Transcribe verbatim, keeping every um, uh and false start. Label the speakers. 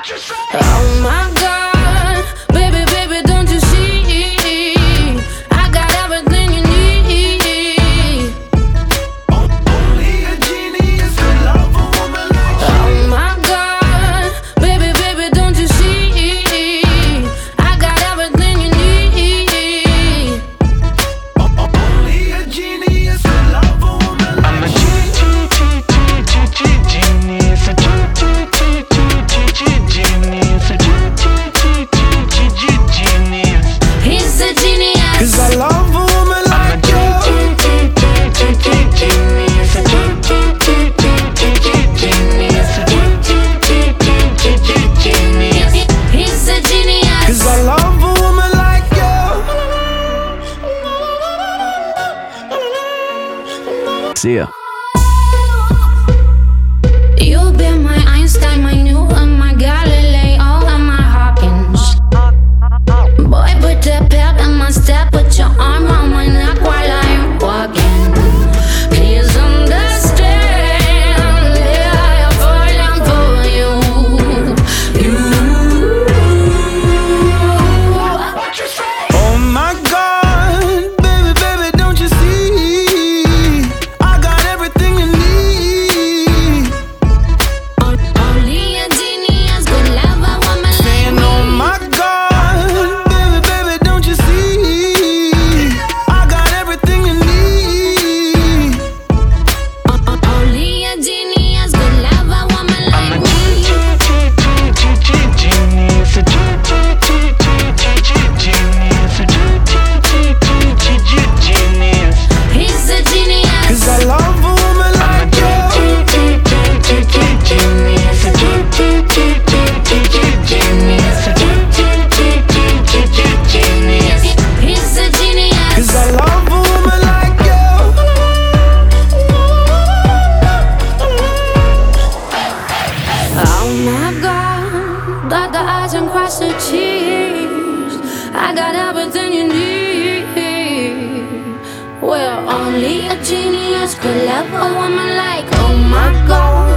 Speaker 1: Oh my God, baby, baby, don't you see? I got everything you need.
Speaker 2: Only a genius could love a woman like you.
Speaker 1: Oh my God, baby, baby, don't you see? I got everything you need.
Speaker 2: Only a genius could love a woman like you. I'm a genius, a genius, a genius.
Speaker 1: He's a genius.
Speaker 2: 'Cause I love a woman like you. Genius, a genius.
Speaker 1: He's a genius.
Speaker 2: 'Cause I love a woman like you.
Speaker 3: See ya.
Speaker 1: You've been my Einstein, my Newton, my Galileo, and my Hawkins. Boy, put the pep in my step, put your arm around my neck while I'm walking. Please understand, yeah, I'm falling for you. You.
Speaker 2: Oh my God, baby, baby, don't you see? I got everything you need.
Speaker 1: Only a genius could love a woman like
Speaker 2: Saying,
Speaker 1: me.
Speaker 2: oh my God, baby, baby, don't you see? I got everything you need.
Speaker 1: Only a genius could love a woman like me.
Speaker 2: Genius, a genius.
Speaker 1: He's a genius.
Speaker 2: 'Cause I love a woman like you. Genius, a genius.
Speaker 1: He's a genius.
Speaker 2: 'Cause I love a woman like you.
Speaker 1: Oh my God, dot the I's and cross the T's. I got everything you need. Well, only a genius could love a woman like, oh my God.